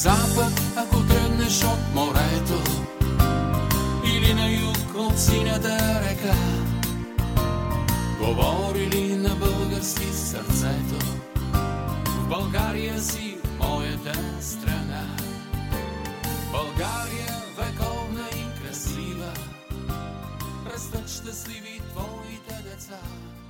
запад, ако тръгнеш от морето, или на юг от синята река, говори ли на български сърцето? В България си моята страна. България вековна и красива, растат щастливи твоите деца.